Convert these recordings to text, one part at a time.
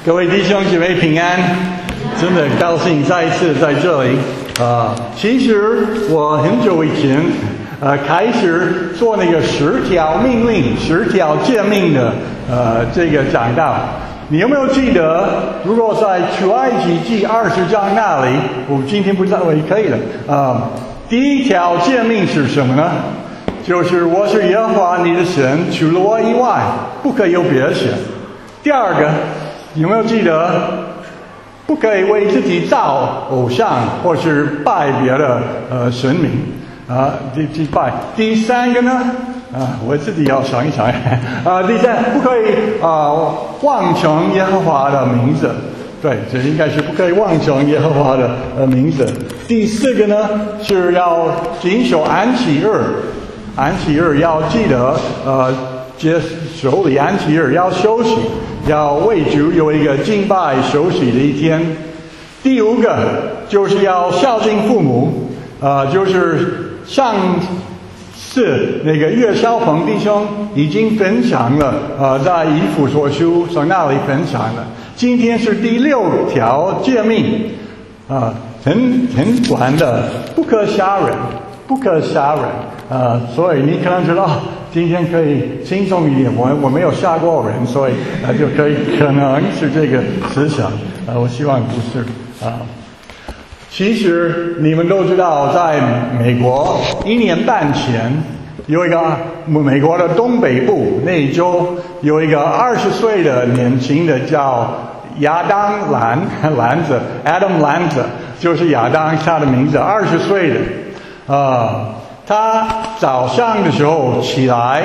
各位弟兄姐妹平安，真的高兴再一次在这里。其实我很久以前开始做那个10条命令、10条诫命的这个讲道。你有没有记得？如果在出埃及记20章那里，我今天不在，我也可以了。第一条诫命是什么呢？就是我是耶和华你的神，除了我以外，不可以有别的神。第二个，有没有记得？不可以为自己造偶像，或是拜别的神明去拜。第三个呢？我自己要想一想。第三，不可以妄称耶和华的名字。对，这应该是不可以妄称耶和华的名字。第四个呢，是要谨守安息日。安息日要记得守理安息日要休息，要为主有一个敬拜休息的一天。第五个就是要孝敬父母，就是上次那个岳少鹏弟兄已经分享了，在以弗所书从那里分享了。今天是第6条诫命，很短的，不可杀人，不可杀人。所以你可能知道，今天可以轻松一点。我没有杀过人，所以就可能是这个思想。我希望不是。其实你们都知道，在美国1年半前，有一个美国的东北部那一州有一个20岁的年轻的叫亚当兰子 Adam Lanza， 就是亚当他的名字，20岁的。他早上的时候起来，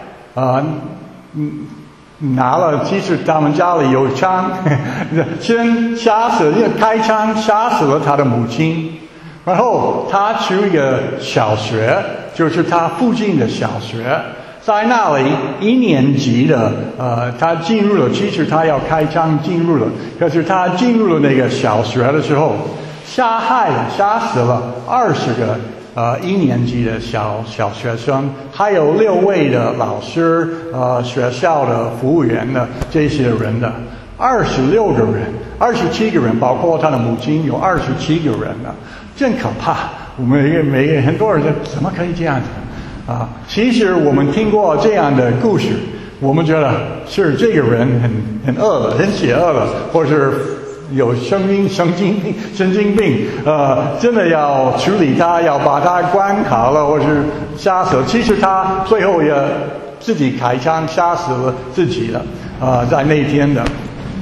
拿了，其实他们家里有枪，先开枪杀死了他的母亲，然后他去一个小学，就是他附近的小学，在那里1年级的，他进入了，其实他要开枪进入了，可是他进入了那个小学的时候，杀死了20个。1年级的小学生，还有6位的老师，学校的服务员的这些人的26个人，27个人，包括他的母亲，有27个人呢，真可怕。我们每个很多人说怎么可以这样子其实我们听过这样的故事，我们觉得是这个人很恶了，很邪恶了，或是有神经病，真的要处理他，要把他关好了，或是杀死。其实他最后也自己开枪杀死了自己了，在那天的。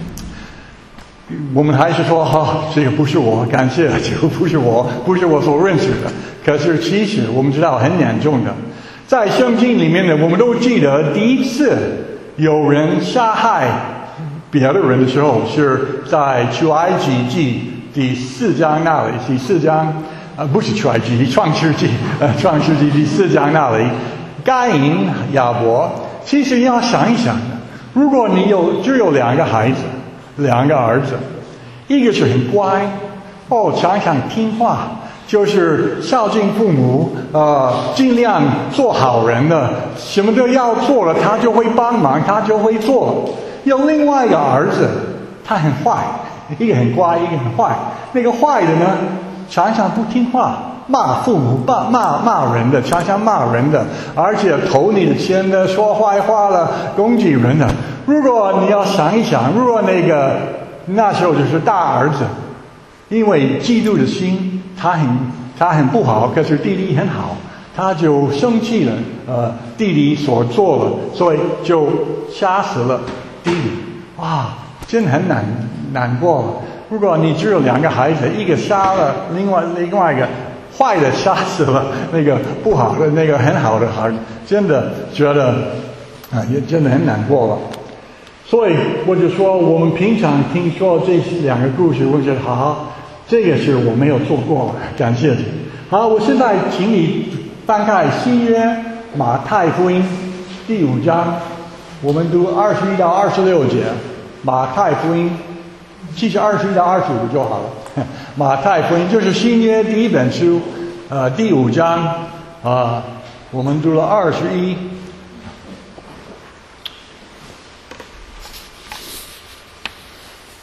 我们还是说这个不是我，感谢，这个不是我所认识的。可是其实我们知道很严重的，在圣经里面呢，我们都记得第一次有人杀害别的人的时候，是在出埃及记第4章那里。第4章不是出埃及记，创世纪第4章那里，该隐亚伯。其实要想一想的，如果你只有2个孩子，2个儿子，一个是很乖，常常听话，就是孝敬父母，尽量做好人的，什么都要做了，他就会帮忙，他就会做。有另外一个儿子，他很坏，一个很乖，一个很坏。那个坏的呢，常常不听话，骂父母，骂人的，常常骂人的，而且偷你的钱的，说坏话了，攻击人的。如果你要想一想，如果那时候就是大儿子，因为嫉妒的心，他很不好，可是弟弟很好，他就生气了，弟弟所做了，所以就杀死了弟弟。哇，真的很难过。如果你只有2个孩子，一个杀了，另外一个坏的杀死了那个不好的那个很好的孩子，真的觉得也真的很难过了。所以我就说，我们平常听说这2个故事，我觉得好，这个是我没有做过，感谢你。好，我现在请你翻开新约马太福音第5章，我们读21到26节。马太福音，其实21到25就好了。马太福音就是新约第一本书，第5章，我们读了21。 21 22 23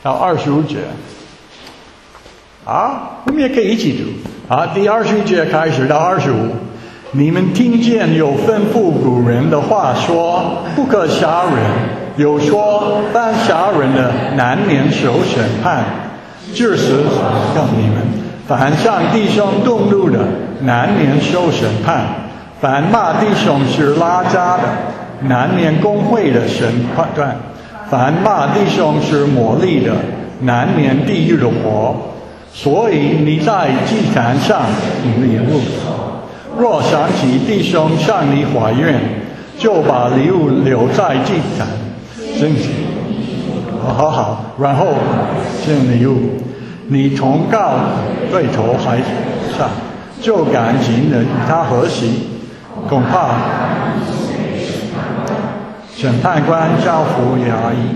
到25节。我们也可以一起读。第21节开始到25。你们听见有吩咐古人的话说，不可杀人；有说犯杀人的难免受审判。至此告诉你们，凡向弟兄动怒的，难免受审判；凡骂弟兄是拉加的，难免公会的审判；凡骂弟兄是魔力的，难免地狱的火。所以你在祭坛上礼物，若想起弟兄向你怀怨，就把礼物留在祭坛，好，然后献礼物。你同告对头还上，就赶紧的与他和稀，恐怕审判官交付衙役。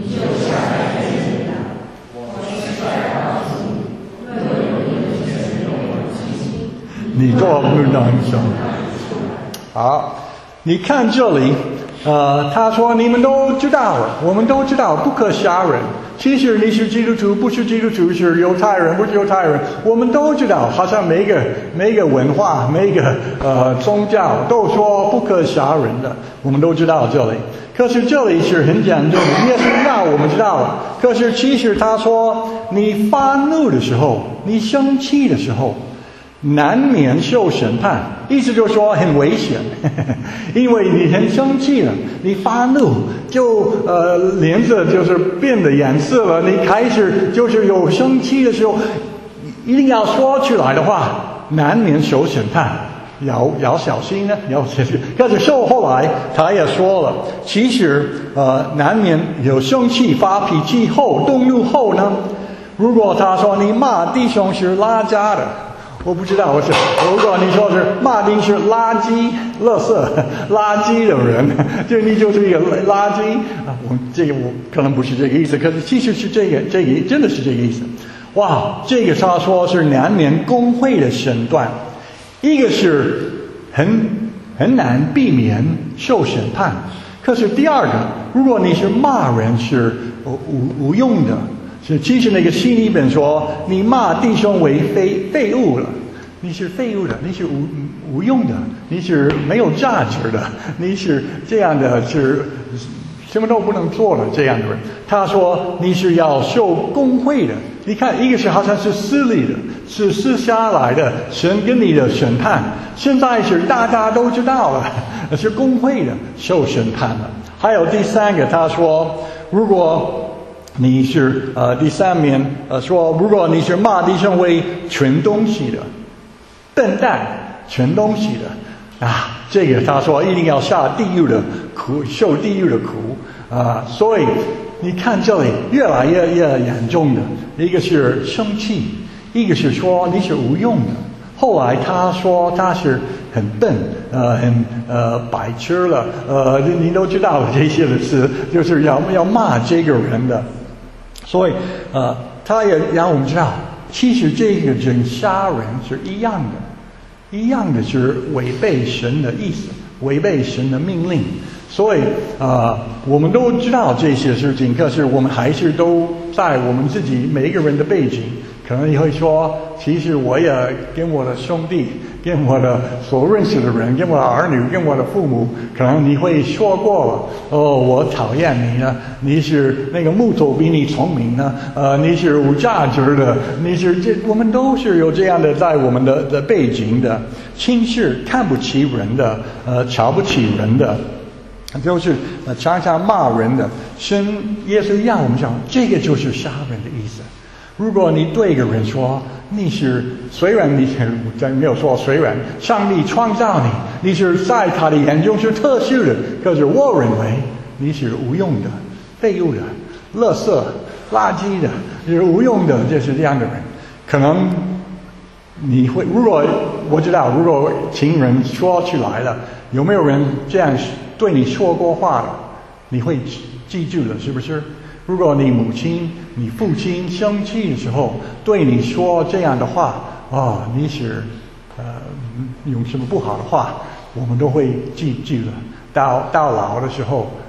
你做不能行。好，你看这里，他说你们都知道了，我们都知道不可杀人。其实你是基督徒不是基督徒，是犹太人不是犹太人，我们都知道，好像每个文化每个宗教都说不可杀人的，我们都知道这里。可是这里是很讲究的，耶稣让我们知道了。可是其实他说，你发怒的时候，你生气的时候，难免受审判，意思就是说很危险，因为你很生气了，你发怒就脸色就是变得颜色了，你开始就是有生气的时候，一定要说出来的话，难免受审判，要小心呢，要小心。可是后来他也说了，其实难免有生气发脾气后动怒后呢，如果他说你骂弟兄是拉加的，我不知道，如果你说是骂你是垃圾、垃圾、垃圾的人，就你就是一个垃圾我可能不是这个意思，可是其实是这个真的是这个意思。哇，这个他说是难免公会的审断，一个是很难避免受审判，可是第二个，如果你是骂人是无用的。其实那个希利本说，你骂弟兄为废物了，你是废物的，你是无用的，你是没有价值的，你是这样的，是什么都不能做的这样的人。他说你是要受公会的，你看一个是好像是私立的，是私下来的，神跟你的审判，现在是大家都知道了，是公会的受审判了。还有第三个，他说如果你是第三面说，如果你是骂弟兄为全东西的笨蛋，全东西的这个他说一定要下地狱的苦，受地狱的苦所以你看这里越来越严重的，一个是生气，一个是说你是无用的。后来他说他是很笨，很白痴了，你都知道这些的事，就是要骂这个人的。所以他也让我们知道，其实这个人杀人是一样的是违背神的意思，违背神的命令。所以我们都知道这些事情，可是我们还是都在我们自己每一个人的背景，可能你会说，其实我也跟我的兄弟，跟我的所认识的人，跟我的儿女，跟我的父母，可能你会说过了，我讨厌你呢，你是那个木头比你聪明呢，你是无价值的，你是我们都是有这样的在我们的背景的，轻视看不起人的，瞧不起人的，就是常常骂人的。耶稣让我们讲，这个就是杀人的意思。如果你对一个人说，虽然你没有说虽然上帝创造你是在他的眼中是特殊的，可是我认为你是无用的、废物的、垃圾、垃圾的，是无用的，就是这样的人。可能你会，如果我知道，如果情人说起来了，有没有人这样对你说过话了？你会记住了，是不是？如果你母亲、你父亲生气的时候对你说这样的话，你是用什么不好的话，我们都会记住了。到老的时候，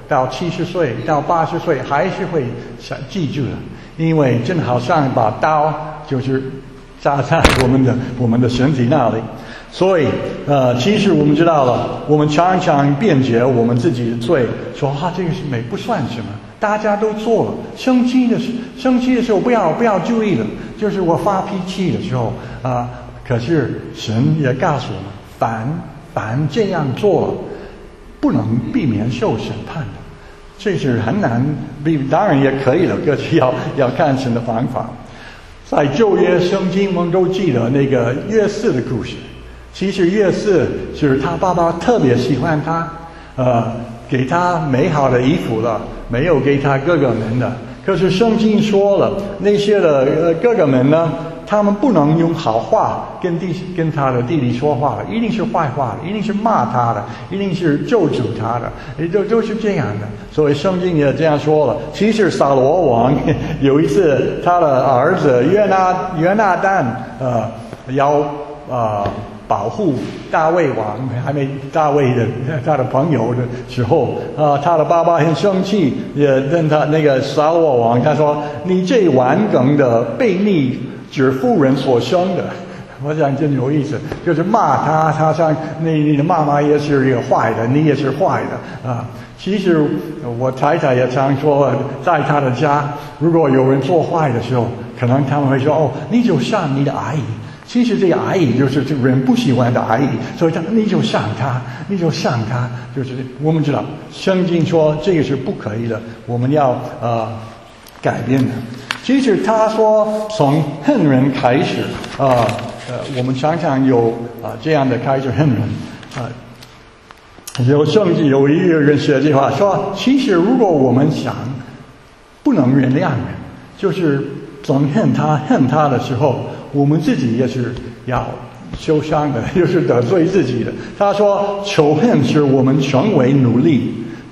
到70岁、到80岁还是会记住的，因为真好像把刀就是扎在我们的身体那里。所以其实我们知道了，我们常常辩解我们自己的罪，说这个是不算什么，大家都做了。生气的时候不要注意了，就是我发脾气的时候可是神也告诉我们，凡这样做了，不能避免受审判的。这是很难当然也可以了，可是要看神的方法。在旧约圣经我们都记得那个约瑟的故事。其实约瑟是他爸爸特别喜欢他，给他美好的衣服了，没有给他哥哥们的。可是圣经说了，那些的哥哥们呢，他们不能用好话跟他的弟弟说话了，一定是坏话的，一定是骂他的，一定是咒诅他的，都是这样的。所以圣经也这样说了。其实扫罗王有一次，他的儿子约拿单要保护大卫王，还没大卫的他的朋友的时候，他的爸爸很生气，也跟他那个扫罗王他说：“你这顽梗的悖逆之妇人所生的。”我想真有意思，就是骂他，他像你的妈妈也是一个坏的，你也是坏的啊。其实我太太也常说，在她的家，如果有人做坏的时候，可能他们会说：“你就像你的阿姨。”其实这个阿姨就是这个人不喜欢的阿姨，所以你就像她，就是我们知道圣经说这个是不可以的，我们要改变的。其实他说从恨人开始我们常常有这样的开始恨人有圣经有一个人写这句话说，其实如果我们想不能原谅人，就是总恨他的时候，我们自己也是要受伤的，就是得罪自己的。他说仇恨使我们成为奴隶，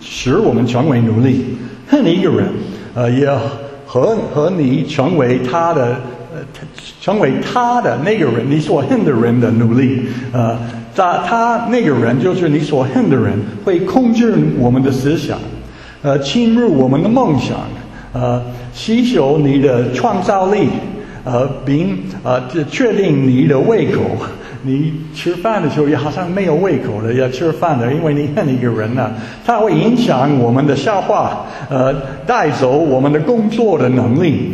恨一个人也和你成为他的那个人，你所恨的人的奴隶他那个人就是你所恨的人，会控制我们的思想侵入我们的梦想吸收你的创造力并确定你的胃口。你吃饭的时候也好像没有胃口了，要吃饭的，因为你恨一个人它会影响我们的消化带走我们的工作的能力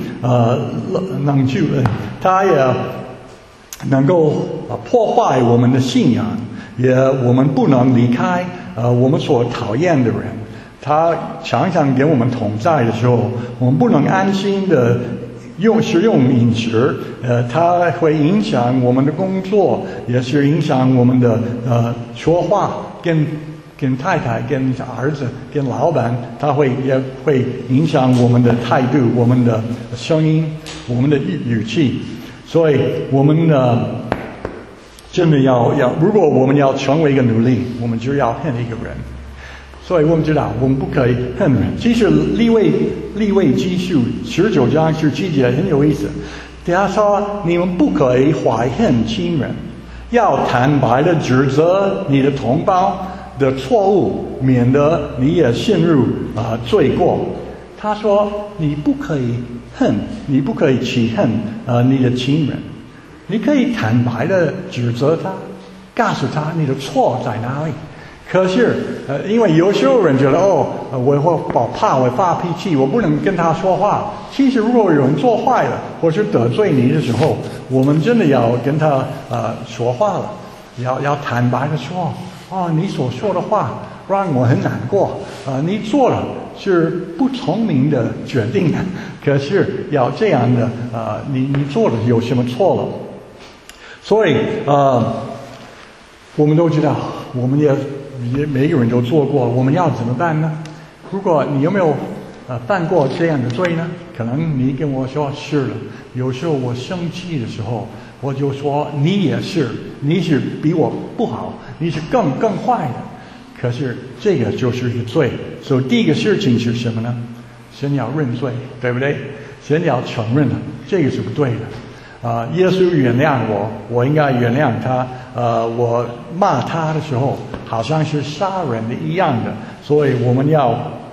它也能够破坏我们的信仰，我们不能离开我们所讨厌的人。他常常跟我们同在的时候，我们不能安心的食用饮食它会影响我们的工作，也是影响我们的说话，跟太太、跟儿子、跟老板，也会影响我们的态度、我们的声音、我们的语气。所以我们真的要如果我们要成为一个奴隶，我们就要恨一个人。所以我们知道我们不可以恨人。其实利未记书19章17节很有意思，他说你们不可以怀恨亲人，要坦白的指责你的同胞的错误，免得你也陷入罪过。他说你不可以恨，你不可以起恨你的亲人，你可以坦白的指责他，告诉他你的错在哪里。可是因为有时候人觉得我怕我发脾气，我不能跟他说话。其实如果有人做坏了或是得罪你的时候，我们真的要跟他说话了，要坦白的说你所说的话让我很难过你做了是不聪明的决定可是要这样的你做了有什么错了。所以我们都知道，我们也每个人都做过，我们要怎么办呢？如果你有没有犯过这样的罪呢？可能你跟我说是了，有时候我生气的时候，我就说你也是，你是比我不好，你是更坏的。可是这个就是一个罪。所以第一个事情是什么呢？先要认罪，对不对？先要承认这个是不对的耶稣原谅我应该原谅他我骂他的时候好像是杀人的一样的，所以我们要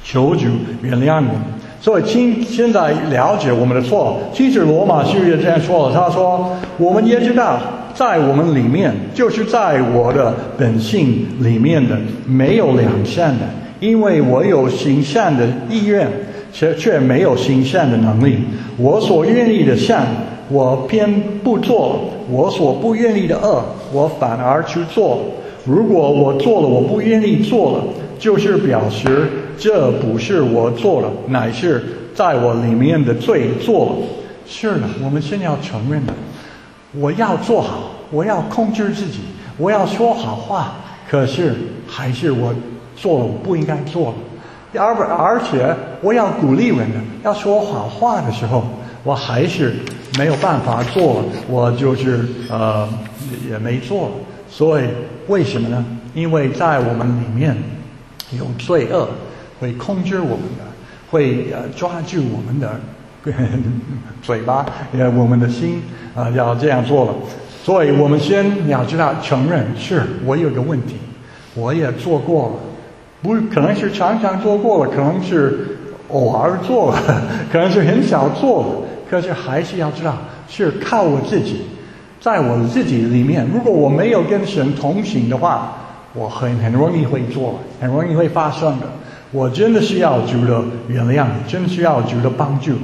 求主原谅我们。所以现在了解我们的错。其实罗马书也这样说了，他说我们也知道在我们里面，就是在我的本性里面的没有良善的，因为我有行善的意愿，却没有行善的能力。我所愿意的善，我偏不做；我所不愿意的恶，我反而去做。如果我做了我不愿意做了，就是表示这不是我做了，乃是在我里面的罪做了。是的，我们先要承认的，我要做好，我要控制自己，我要说好话，可是还是我做了我不应该做了。而且我要鼓励人的，要说好话的时候，我还是没有办法做了，我就是也没做了。所以为什么呢？因为在我们里面有罪恶会控制我们的，会抓住我们的嘴巴，我们的心要这样做了。所以我们先要知道承认，是我有个问题，我也做过了，不可能是常常做过了，可能是偶尔做了，可能是很少做了，可是还是要知道是靠我自己，在我自己里面，如果我没有跟神同行的话，我很容易会做，很容易会发生的。我真的需要主的原谅，真的需要主的帮助。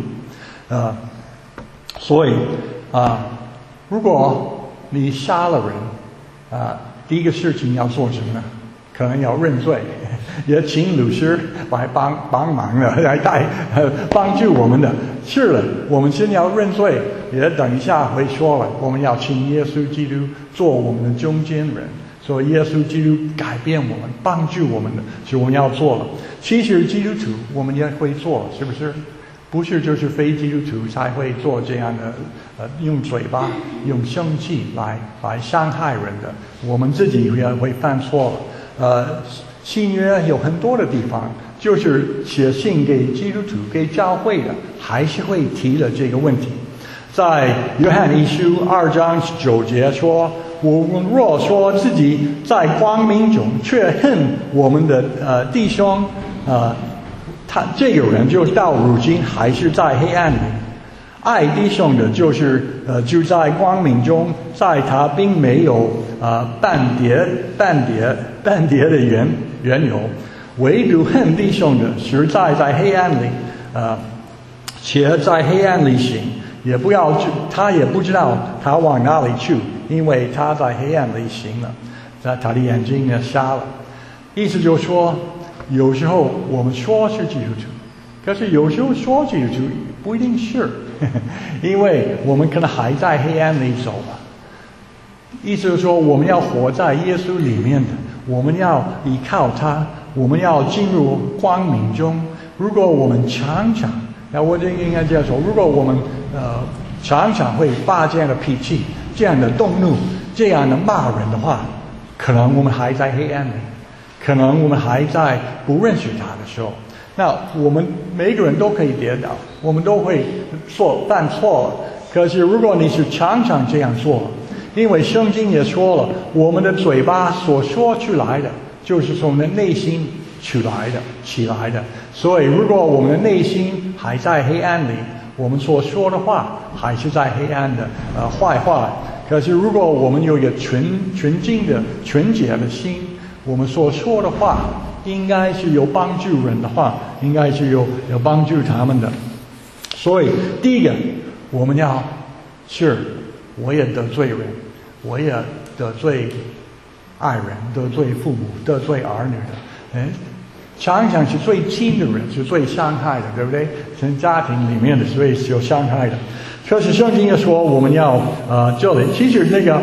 所以如果你杀了人第一个事情要做什么呢？可能要认罪，也请律师来帮忙的，来帮助我们的。是了，我们先要认罪，也等一下会说了，我们要请耶稣基督做我们的中间人，所以耶稣基督改变我们，帮助我们的，所以我们要做了。其实基督徒我们也会做，是不是？不是就是非基督徒才会做这样的用嘴巴用生气来伤害人的，我们自己也会犯错了。新约有很多的地方就是写信给基督徒给教会的，还是会提了这个问题。在约翰一书2章9节说，我们若说自己在光明中，却恨我们的弟兄，这个人就到如今还是在黑暗里。爱弟兄的就在光明中，在他并没有半叠的缘由。唯独恨弟兄的，实在黑暗里，且在黑暗里行，他也不知道他往哪里去，因为他在黑暗里行了，他的眼睛也瞎了。意思就是说，有时候我们说是基督徒，可是有时候说基督徒不一定是，因为我们可能还在黑暗里走吧。意思就是说，我们要活在耶稣里面的，我们要依靠他，我们要进入光明中。如果我们常常，我就应该这样说，如果我们常常会发这样的脾气，这样的动怒，这样的骂人的话，可能我们还在黑暗里，可能我们还在不认识他的时候。那我们每个人都可以跌倒，我们都会犯错了。可是如果你是常常这样做，因为圣经也说了，我们的嘴巴所说出来的，就是从我们的内心起来的。所以如果我们的内心还在黑暗里，我们所说的话还是在黑暗的坏话。可是如果我们有一个纯净的纯洁的心，我们所说的话应该是有帮助人的话，应该是有帮助他们的。所以第一个，我们我也得罪人，我也得罪爱人，得罪父母，得罪儿女的。常常是最亲的人是最伤害的，对不对？从家庭里面的最有伤害的。可是圣经也说我们要这里其实那个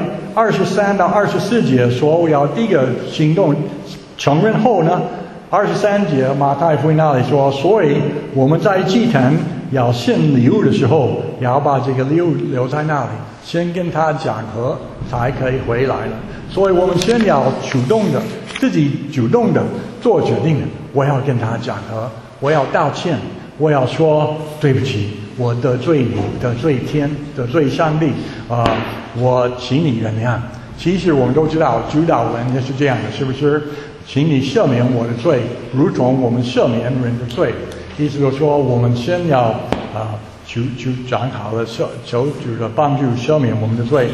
23到24节说我要第一个行动承认后呢，23节马太福音那里说，所以我们在祭坛要献礼物的时候，要把这个礼物留在那里，先跟他讲和，才可以回来了。所以我们先要自己主动的做决定的，我要跟他讲和，我要道歉，我要说对不起，我得罪你，得罪天，得罪上帝，我请你原谅。其实我们都知道主导文也是这样的，是不是？ 请你赦免我的罪，如同我们赦免人的罪。意思就是说，我们先要就讲好了，求主的帮助赦免我们的罪。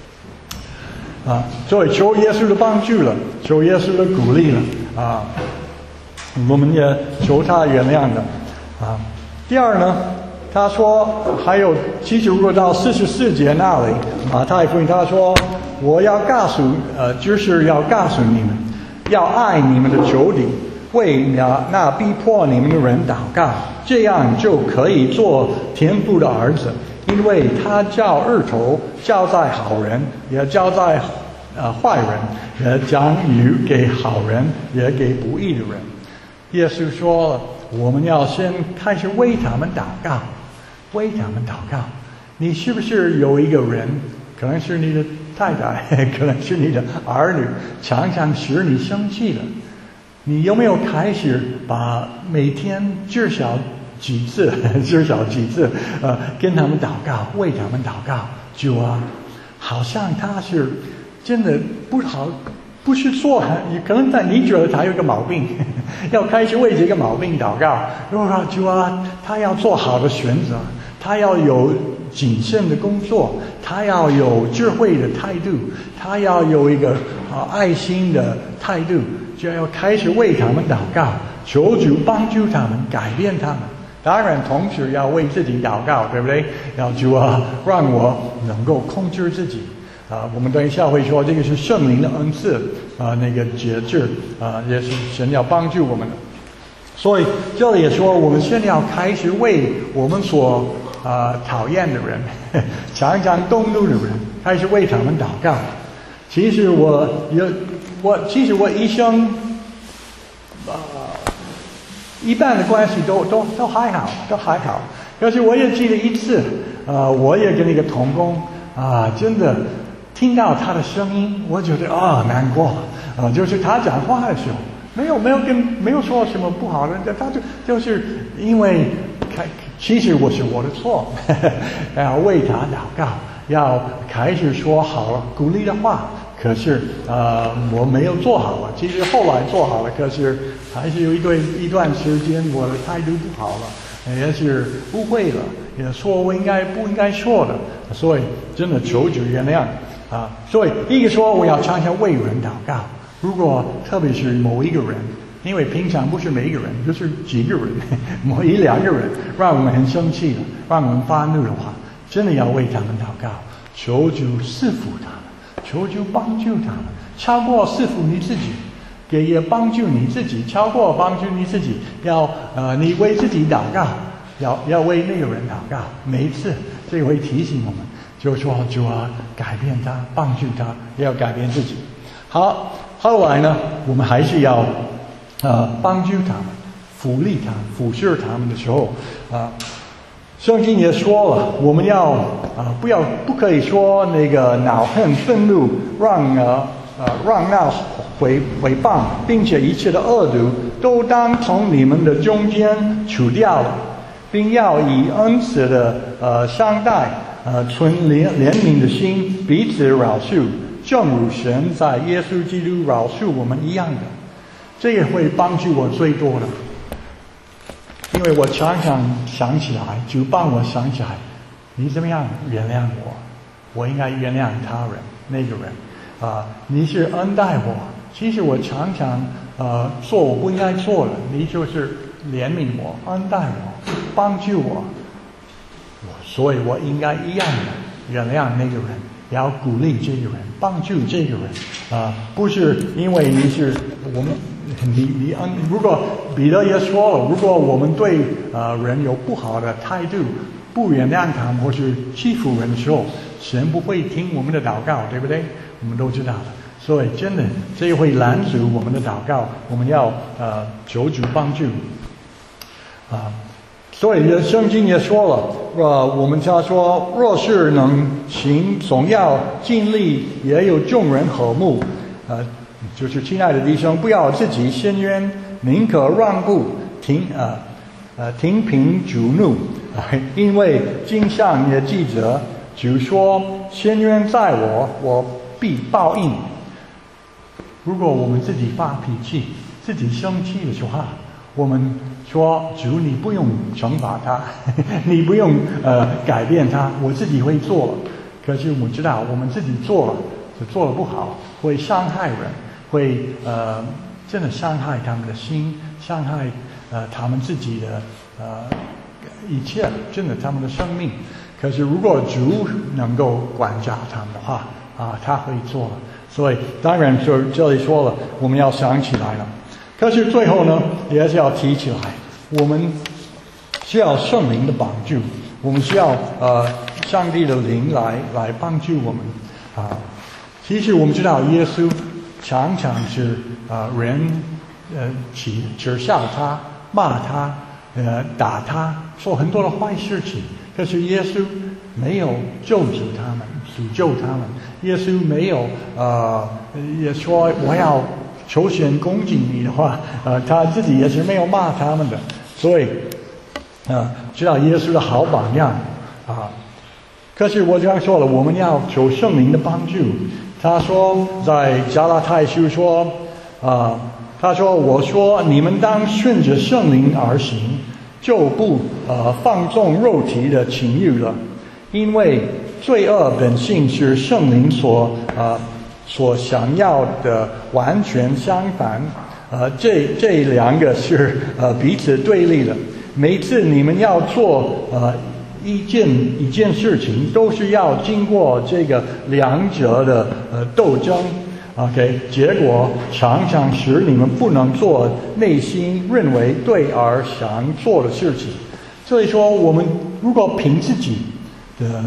所以求耶稣的帮助了，求耶稣的鼓励了我们也求他原谅的第二呢，他说还有，其实如果到44节那里马太福音他说，我要就是要告诉你们，要爱你们的仇敌，为那逼迫你们的人祷告，这样就可以做天父的儿子，因为他叫日头照在好人，也照在坏人，也将雨给好人，也给不义的人。耶稣说了，我们要先开始为他们祷告，为他们祷告。你是不是有一个人，可能是你的太太，可能是你的儿女，常常使你生气了？你有没有开始把每天至少几次跟他们祷告，为他们祷告？主啊，好像他是真的不好，不是说可能你觉得他有一个毛病，要开始为这个毛病祷告。如果说主啊，他要做好的选择，他要有谨慎的工作，他要有智慧的态度，他要有一个爱心的态度，就要开始为他们祷告，求主帮助他们，改变他们。当然同时要为自己祷告，对不对？要主啊，让我能够控制自己我们等一下会说这个是圣灵的恩赐那个节制也是神要帮助我们的。所以这里也说，我们现在要开始为我们所讨厌的人，常常动怒的人，开始为他们祷告。其实我一生一般的关系都还好，可是我也记得一次我也跟一个同工真的听到他的声音，我觉得难过就是他讲话的时候没有说什么不好的，他就是因为其实我的错要为他祷告，要开始说好了鼓励的话，可是我没有做好了。其实后来做好了，可是还是有一段时间我的态度不好了，也是误会了，也说我不应该说的，所以真的求主原谅所以第一个说，我要常常为人祷告。如果特别是某一个人，因为平常不是每一个人，就是几个人，某一两个人让我们很生气了，让我们发怒的话，真的要为他们祷告，求主赐福他们，求主帮助他们，超过赐福你自己，也帮助你自己，超过帮助你自己，要你为自己祷告，要为那个人祷告。每一次这会提醒我们，就说主啊，改变他，帮助他，也要改变自己。好，后来呢，我们还是要帮助他们，鼓励他们，俯视他们的时候圣经也说了，我们要不可以说那个恼恨愤怒，让那毁谤，并且一切的恶毒都当从你们的中间除掉了，并要以恩慈的相待存怜悯的心，彼此饶恕，正如神在耶稣基督饶恕我们一样的。这也会帮助我最多的，因为我常常想起来，主帮我想起来，你怎么样原谅我，我应该原谅他人，那个人你是恩待我，其实我常常做我不应该做的，你就是怜悯我，恩待我，帮助我，所以我应该一样的原谅那个人，也要鼓励这个人，帮助这个人不是因为你是我们如果彼得也说了，如果我们对人有不好的态度，不原谅他们或是欺负人的时候，神不会听我们的祷告，对不对？我们都知道的。所以真的这会拦阻我们的祷告，我们要求主帮助所以圣经也说了我们他说，若是能行，总要尽力，也有众人和睦就是亲爱的弟兄，不要自己伸冤，宁可让步，停平主怒因为经上也记着，主说，伸冤在我，我必报应。 如果我们自己发脾气、自己生气的时候，我们说主，你不用惩罚他，你不用改变他，我自己会做。可是我们知道，我们自己做了就做得不好，会伤害人，会真的伤害他们的心，伤害他们自己的一切，真的他们的生命。可是如果主能够管教他们的话他会做了。所以当然就这里说了，我们要想起来了。可是最后呢，也是要提起来，我们需要圣灵的帮助，我们需要上帝的灵来帮助我们其实我们知道，耶稣常常是人耻笑他、骂他、打他，做很多的坏事情。可是耶稣没有救赎他们、拯救他们。耶稣没有也说我要求神恭敬你的话，他自己也是没有骂他们的。所以知道耶稣的好榜样可是我刚说了，我们要求圣灵的帮助。他说在加拉太书说他说我说你们当顺着圣灵而行，就不放纵肉体的情欲了，因为罪恶本性是圣灵所想要的完全相反。这两个是彼此对立的。每次你们要做一件事情，都是要经过这个两者的斗争。OK， 结果常常使你们不能做内心认为对而想做的事情。所以说，我们如果凭自己的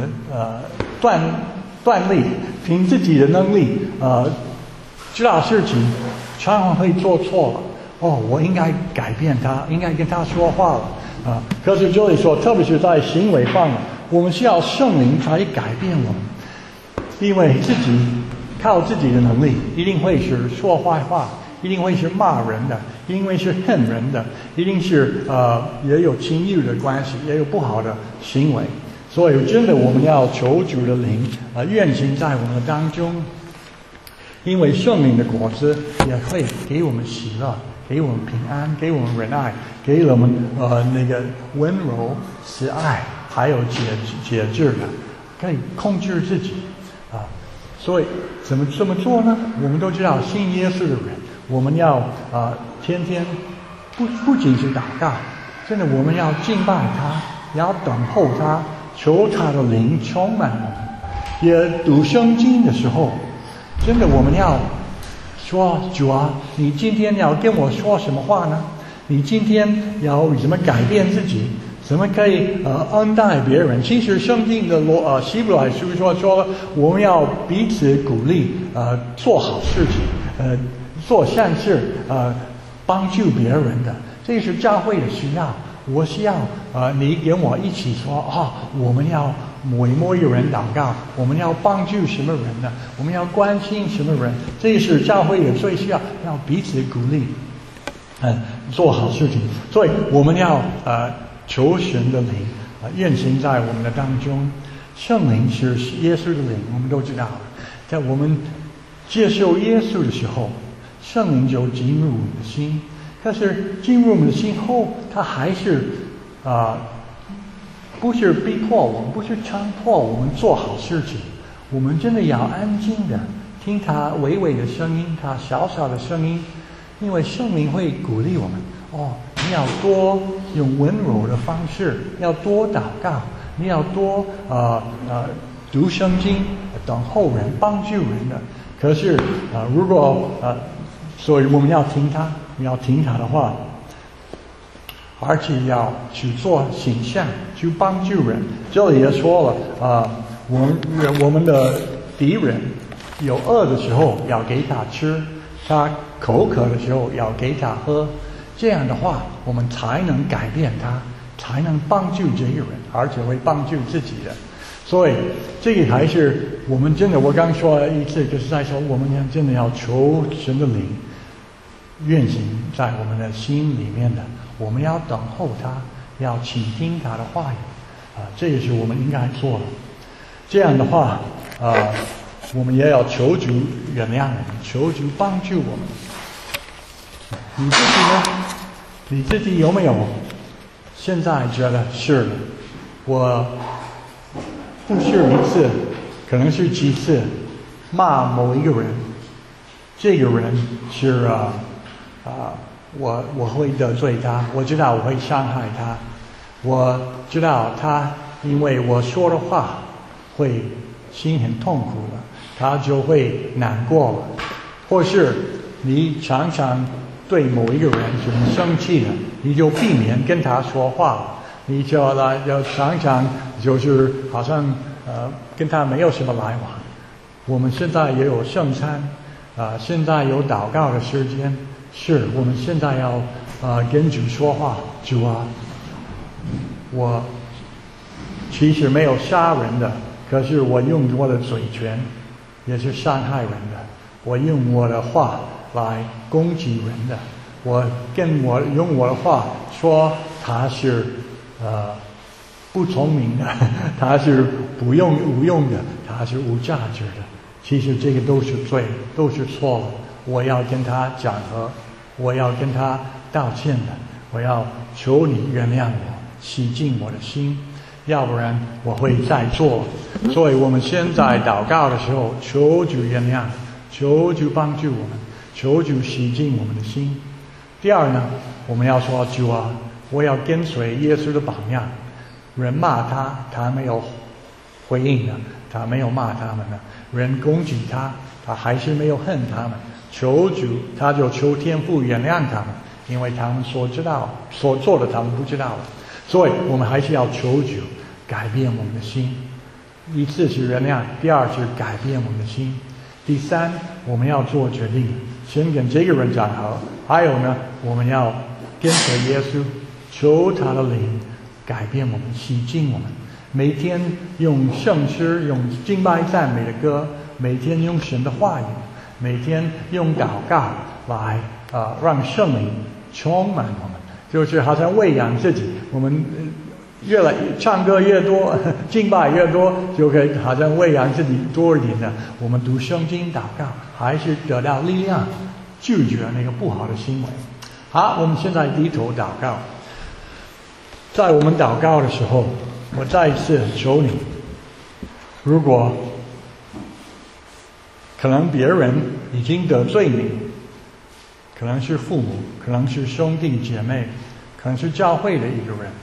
锻炼，凭自己的能力知道事情，常常会做错了。我应该改变他，应该跟他说话了可是这里说，特别是在行为方面，我们需要圣灵才改变我们，因为自己靠自己的能力，一定会是说坏话，一定会是骂人的，一定会是恨人的，一定是也有情欲的关系，也有不好的行为。所以真的我们要求主的灵运行在我们的当中，因为圣灵的果子也会给我们喜乐，给我们平安，给我们忍耐，给我们那个温柔、慈爱，还有节制的，可以控制自己所以怎么这么做呢？我们都知道，信耶稣的人，我们要天天不仅是祷告，真的我们要敬拜他，要等候他，求他的灵充满我们。也读圣经的时候，真的我们要说，主啊，你今天要跟我说什么话呢？你今天要怎么改变自己？怎么可以恩待别人？其实圣经的希伯来书说我们要彼此鼓励做好事情做善事帮助别人的，这是教会的需要。我需要你跟我一起说我们要为某一个人祷告，我们要帮助什么人呢？我们要关心什么人？这是教会的最需要彼此鼓励做好事情。所以我们要求神的灵运行在我们的当中。圣灵是耶稣的灵，我们都知道，在我们接受耶稣的时候，圣灵就进入我们的心。可是进入我们的心后，他还是不是逼迫我们，不是强迫我们做好事情。我们真的要安静的听他微微的声音，他小小的声音，因为圣灵会鼓励我们你要多用温柔的方式，要多祷告，你要多读圣经，等候人，帮助人的。可是如果所以我们要听他的话，而且要去做行善，去帮助人。这里也说了我们的敌人有饿的时候要给他吃，他口渴的时候要给他喝。这样的话，我们才能改变他，才能帮助这个人，而且会帮助自己的。所以这个还是我们真的，我刚说了一次，就是在说我们真的要求神的灵运行在我们的心里面的。我们要等候他，要倾听他的话语这也是我们应该做的。这样的话我们也要求主原谅我们，求主帮助我们。你自己呢？你自己有没有现在觉得是的？我不是一次，可能是几次骂某一个人，这个人是我会得罪他，我知道我会伤害他，我知道他因为我说的话会心很痛苦了，他就会难过了。或是你常常对某一个人就很生气了，你就避免跟他说话，你就常常就是好像跟他没有什么来往。我们现在也有圣餐现在有祷告的时间，是我们现在要跟主说话。主啊，我其实没有杀人的，可是我用我的嘴唇也是伤害人的，我用我的话来攻击人的，我用我的话说他是不聪明的，他是无用的，他是无价值的。其实这个都是罪，都是错了。我要跟他讲和，我要跟他道歉的，我要求你原谅我，洗净我的心，要不然我会再做。所以我们现在祷告的时候，求主原谅，求主帮助我们，求主洗净我们的心。第二呢，我们要说主啊，我要跟随耶稣的榜样。人骂他，他没有回应的，他没有骂他们的；人攻击他，他还是没有恨他们。求主，他就求天父原谅他们，因为他们所做的他们不知道了。所以我们还是要求主改变我们的心。一次是原谅，第二是改变我们的心，第三我们要做决定，先跟这个人讲好。还有呢，我们要跟随耶稣，求他的灵改变我们，洗净我们。每天用圣诗，用敬拜赞美的歌，每天用神的话语，每天用祷告来让圣灵充满我们，就是好像喂养自己。我们唱歌越多，敬拜越多，就可以好像喂养自己多一点的。我们读圣经祷告，还是得到力量，拒绝那个不好的行为。好，我们现在低头祷告。在我们祷告的时候，我再一次求你，如果可能别人已经得罪你，可能是父母，可能是兄弟姐妹，可能是教会的一个人，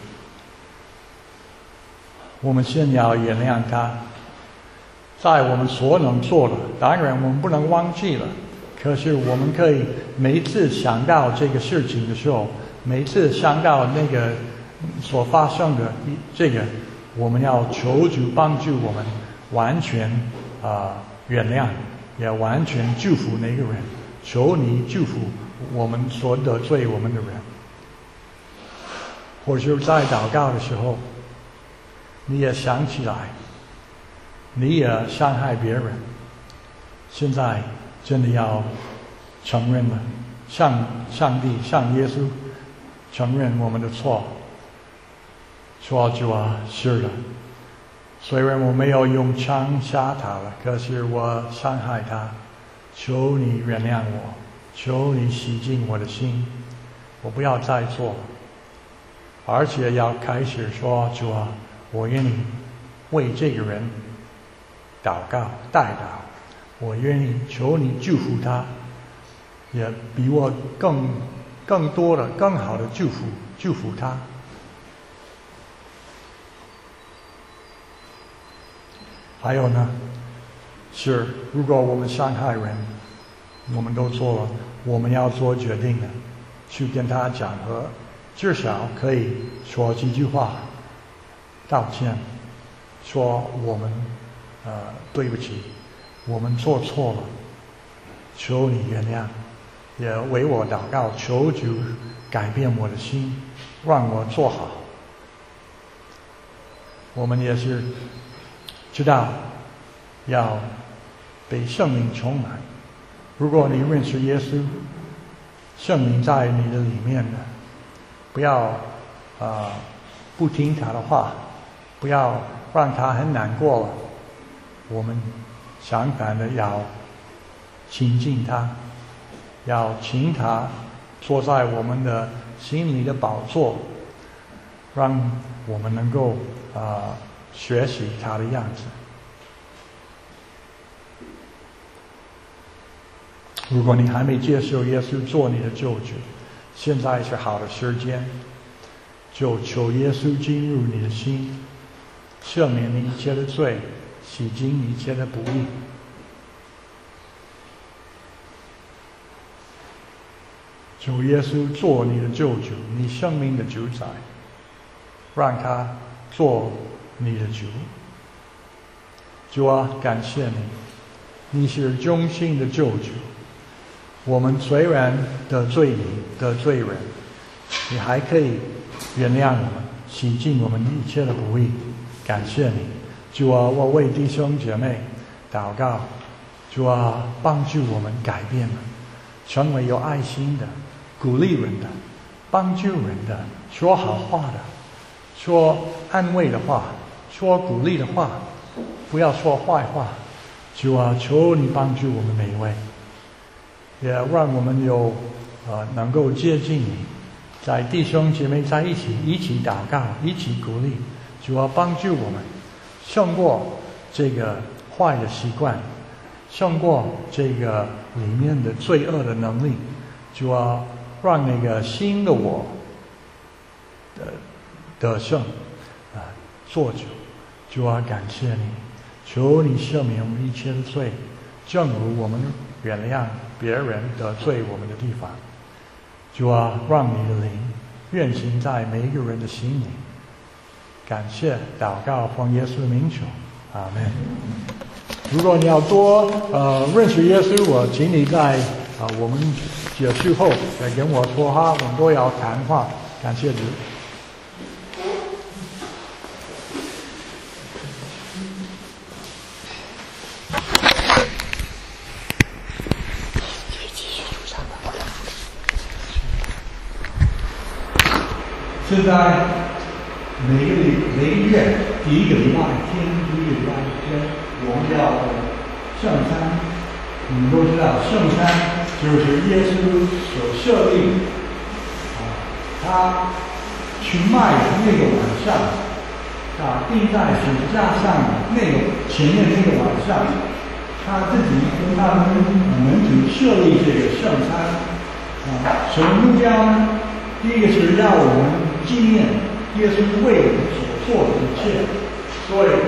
我们先要原谅他，在我们所能做的，当然我们不能忘记了，可是我们可以每一次想到这个事情的时候，每一次想到那个所发生的这个，我们要求主帮助我们完全原谅，也完全祝福那个人。求你祝福我们所得罪我们的人。或者在祷告的时候，你也想起来，你也伤害别人，现在真的要承认了，向上帝、向耶稣承认我们的错。说主啊，是的，虽然我没有用枪杀他了，可是我伤害他，求你原谅我，求你洗净我的心，我不要再做了。而且要开始说，主啊，我愿意为这个人祷告代祷，我愿意求你祝福他，也比我更多的更好的祝福他。还有呢，是如果我们伤害人，我们都做了，我们要做决定的，去跟他讲和，至少可以说几句话道歉，说我们对不起，我们做错了，求你原谅，也为我祷告，求主改变我的心，让我做好。我们也是知道要被圣灵充满。如果你认识耶稣，圣灵在你的里面的，不要不听他的话，不要让他很难过了。我们相反的要亲近他，要请他坐在我们的心里的宝座，让我们能够学习他的样子。如果你还没接受耶稣做你的救主，现在是好的时间，就求耶稣进入你的心，赦免你一切的罪，洗净一切的不义。求耶稣做你的救主，你生命的主宰，让他做你的主。主啊，感谢你，你是忠心的救主。我们虽然得罪你，得罪人，你还可以原谅我们，洗净我们一切的不义。感谢你，主啊，我为弟兄姐妹祷告，主啊，帮助我们改变了，成为有爱心的，鼓励人的，帮助人的，说好话的，说安慰的话，说鼓励的话，不要说坏话。主啊，求你帮助我们每一位，也让我们有能够接近你，在弟兄姐妹在一起祷告，一起鼓励。主啊，帮助我们胜过这个坏的习惯，胜过这个里面的罪恶的能力。主啊，让那个新的我得胜做主。主啊，感谢你，求你赦免我们一切的罪，正如我们原谅别人得罪我们的地方。主啊，让你的灵运行在每一个人的心里。感谢祷告，奉耶稣的名求，阿们。如果你要多认识耶稣，我请你在我们结束后来跟我说话，我们都要谈话。感谢主。现在每个月第一个礼拜天，我们要圣餐。你们都知道，圣餐就是耶稣所设立他去卖的那个晚上，钉在十字架上的那个前面那个晚上，他自己跟他们门徒设立这个圣餐什么目标呢？第一个是让我们纪念耶稣为我们所做的一切，所以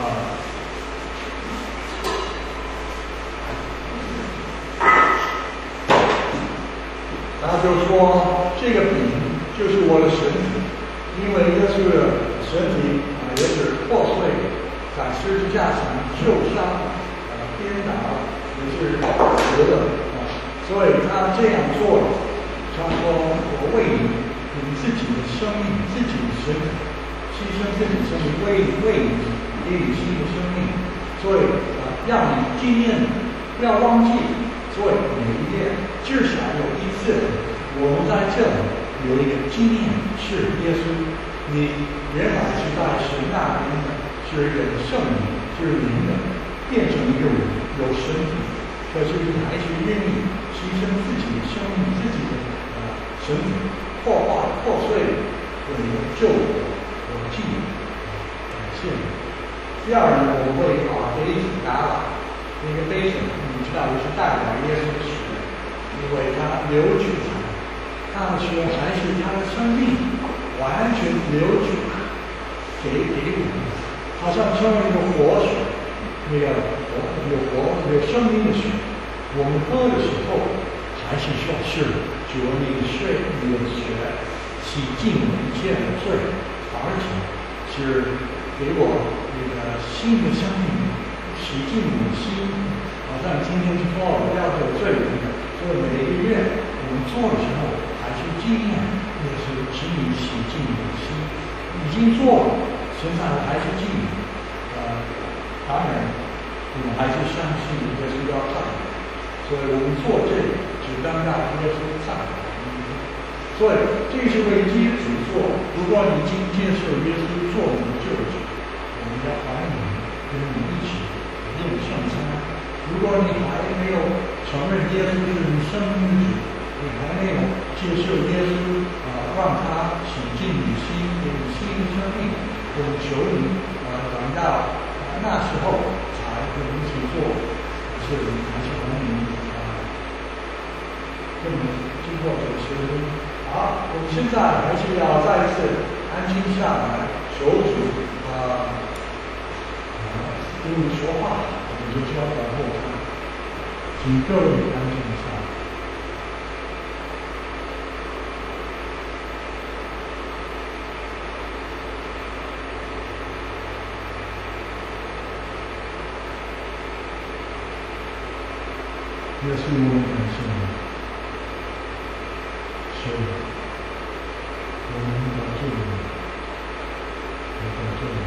他就说这个饼就是我的身体，因为耶稣的身体也是破碎，在十字架上受伤、颠倒，也是死的所以他这样做了。他说：“我为你自己的生命、自己的身体，牺牲自己的生命，为你给你新的生命。所以让你纪念，不要忘记。所以每一天至少有一次，我们在这里有一个纪念，是耶稣。你原来是在神那边的，是一个圣灵，是灵的，变成一个人，有身体，可是你还是愿意牺牲自己的生命、自己的。”身体破碎，为你救我记你，感谢你。第二呢，我会把杯子打满，那个杯子你知道就是代表耶稣的血，因为他流出来，他的血还是他的生命，完全流出给我们，好像成为一个活水，那个有生命的水，我们喝的时候还是说是。主啊，你的血洗净我一切的罪，而且是给我那个新的生命，洗净我的心。好像今天说不要得罪人的，所以每个月我们做的时候，还是纪念也是请你洗净我的心。已经做了，现在还是纪念。当然，我们还是相信耶稣要看，所以我们做这个。只当让耶稣赞美。所以这是为基督做。如果你已经接受耶稣做你的救主，我们要欢迎你跟你一起用圣餐说你还没有承认耶稣是你生命的主，你还没有接受耶稣让他洗净你心，给你新的生命，我们求你等到那时候才跟你一起做，是还是欢迎跟你经过主持。好，我们现在还是要再一次安静下来，求主跟你说话，我们就交到后台，请各位安静下来。耶稣，我们感谢你，是我们得罪你，我得罪你，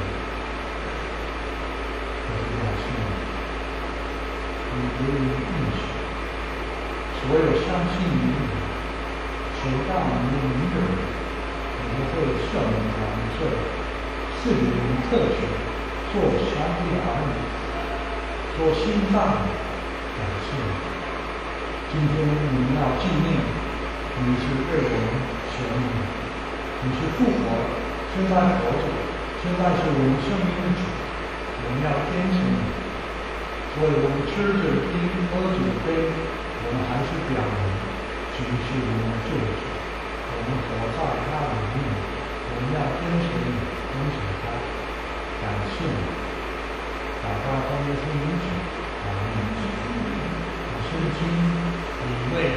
我是感谢你，你给我们应许，所有相信你的、求告你的人，我们会赦免他们罪，赐予我们特权，做上帝的儿女，做心脏感谢你。今天我们要纪念你是为我们舍命，你是复活了，现在活着，现在是我们生命的主，我们要坚持你。所以我们吃着冰，喝着杯，我们还是表明主是我们的救主，我们活在他里面，我们要跟随你，跟随他，感谢你，祷告奉耶稣名求，阿门。圣经里为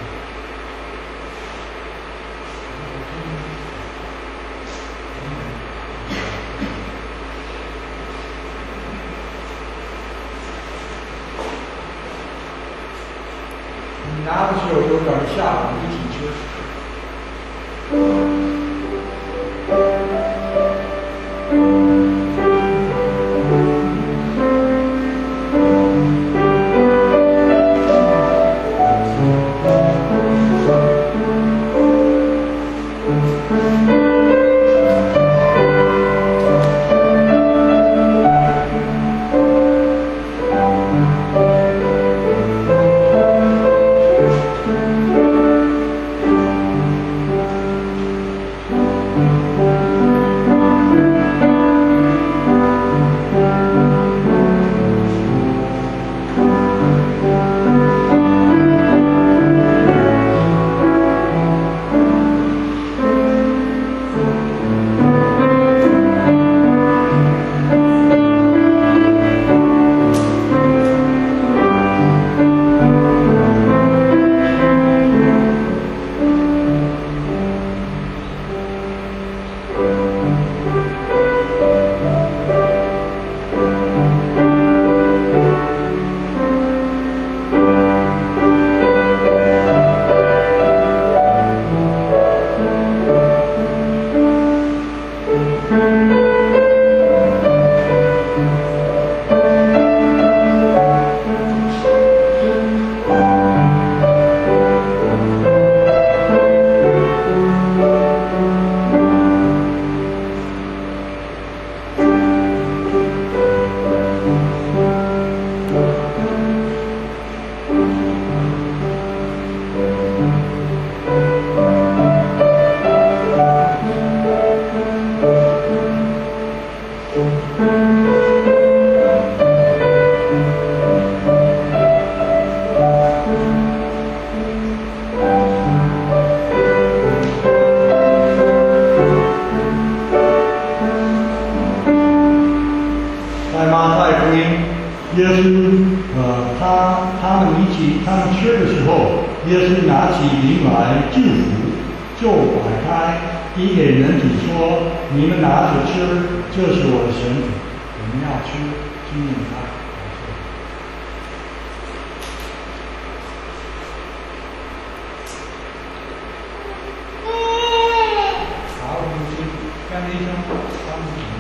你拿的时候有点下，一起吃。耶稣，他们吃的时候，耶稣拿起饼来祝福，就摆开，递给人子说：“你们拿着吃，这是我的身体，我们要吃，纪念他。”好，我们请干医生帮我们。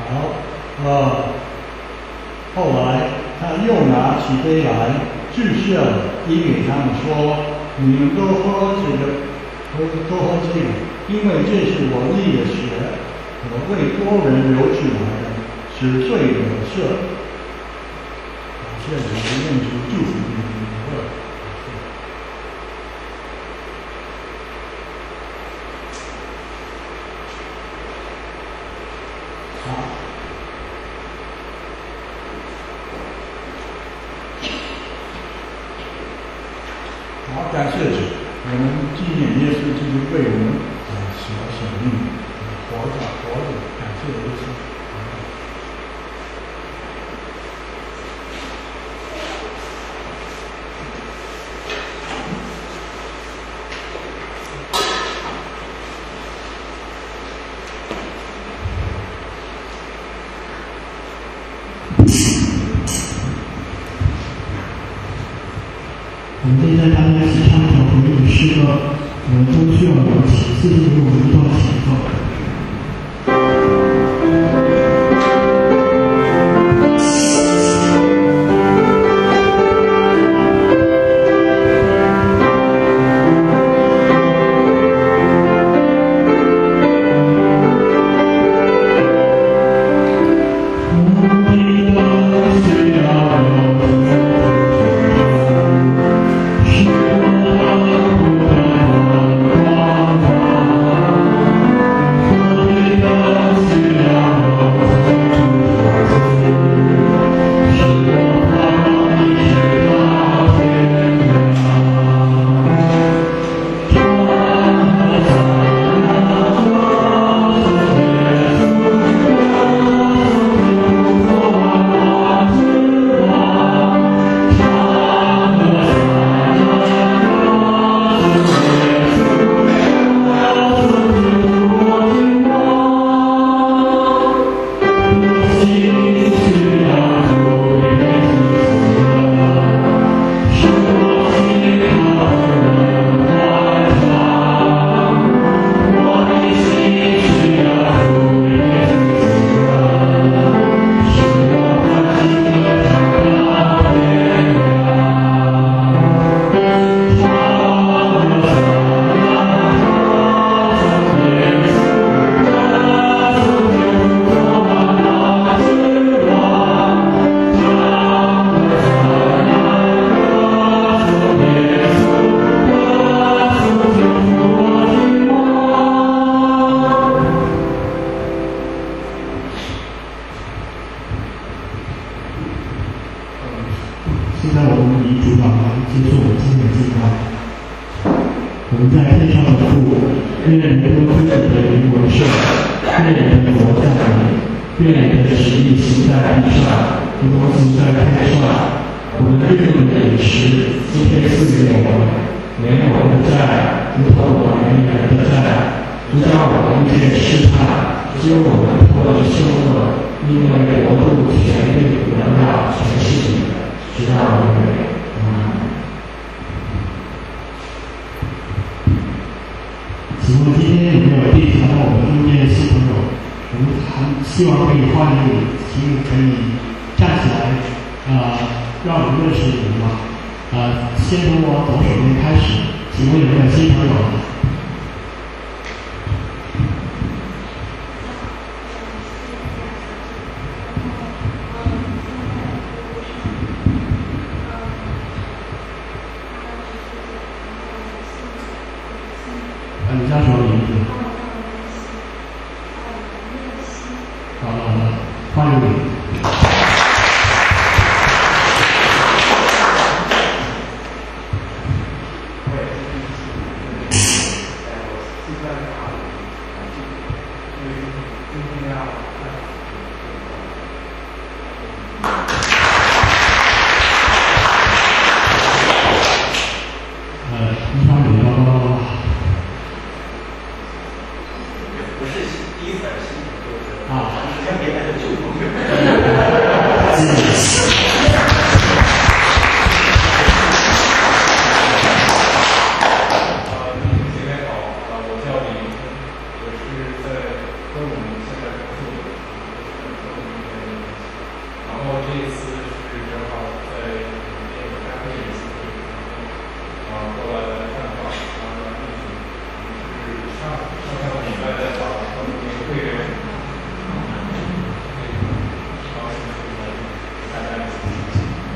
好，后来他又拿起杯来，注射递给他们说：“你们都喝这个，都喝这个，因为这是我立的血，我为多人流出来的，使罪得赦。”现在我们念出祝福的名字。好，感谢主，我们纪念耶稣基督为我们舍生命，活着，感谢耶稣。 我们现在大家一起唱一首回应诗歌，我们都需要有起自进入一段前奏。现在我们以主导来接受我们今天的敬拜。我们在天上的父，愿人都尊你的名为圣，愿你的国降临，愿你的旨意行在地上，如同行在天上。我们日用的饮食，今天赐给我们，免我们的债，如同我们免人的债，不叫我们遇见试探，救我们脱离凶恶，因为国度、权力、荣耀全是你的。直到永远。请问今天有没有地传到我们中间的新朋友？我们还希望可以欢迎你，请你可以站起来，让我们认识你们吗？先从我左手边开始，请问有没有新朋友？你叫什么名字？好了，欢迎你。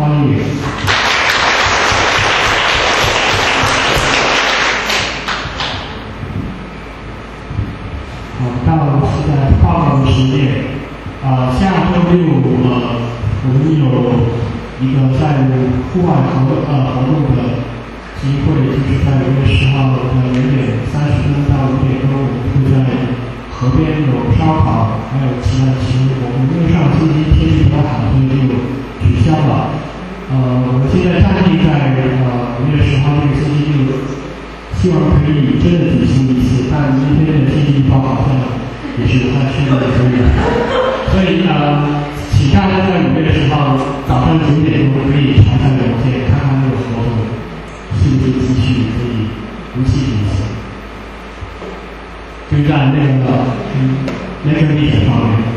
欢迎。好，到了现在报告的时间。下周六我们有一个在户外活动的机会，就是在5月10号的0点30分到5点钟，我们会在河边有烧烤，还有其他的节目。我们因为上星期天气比较好，所以就取消了。我们现在暂定在5月10号这个星期六，希望可以真的举行一次，但今天的天气预报好像也是不太确定的，所以请大家在5月10号早上9点钟可以查看邮件，看看这个活动是不是继续可以如期进行。就在那个地点方面，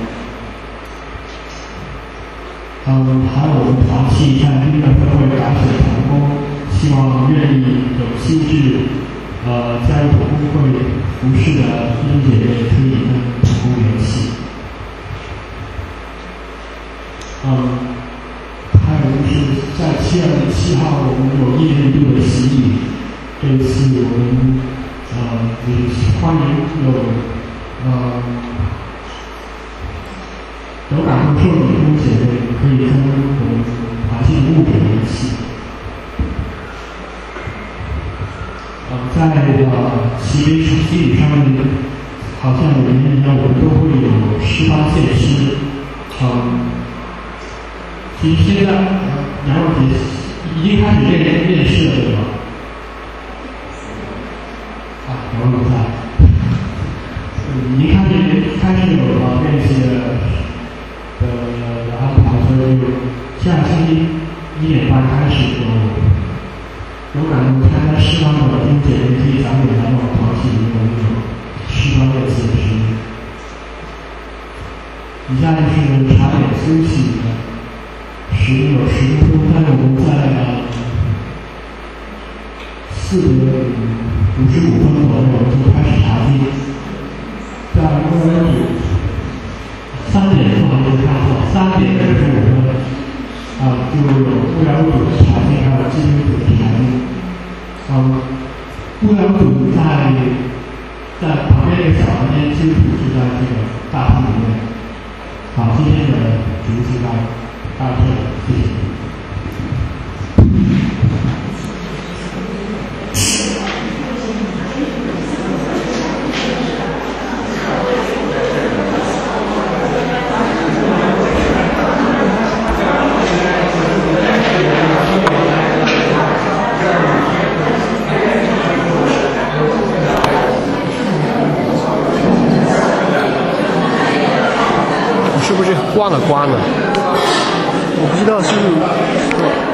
还有我们团契在音乐会打水成功，希望愿意有兴致加入工会服饰的弟兄姐妹可以跟成功联系。还有就是在7月7号，我们有1年1度的洗礼，这一次我们就是欢迎有感动受礼的弟兄姐妹可以跟我们团契的牧者联系。在洗礼上面，好像每年一样，我们都会有诗发献诗。其实现在杨老姐已经开始练诗了，对吧？杨老在，已经开始有练习的安排，所以下星期1点半开始有感动参加诗班的弟兄姐妹可以早点来我们团体里面有诗班练习的时间。以下就是茶点休息的时间有10分钟，但是我们在4点55分左右就开始查经，在牧羊组3点钟就看过，3点55分就有牧羊组的查经，还有基督组的查经。牧羊组在旁边一个小房间，基督组是在这个大厅里面。好，今天的主题到这里，谢谢。 是不是忘了关了？我不知道是。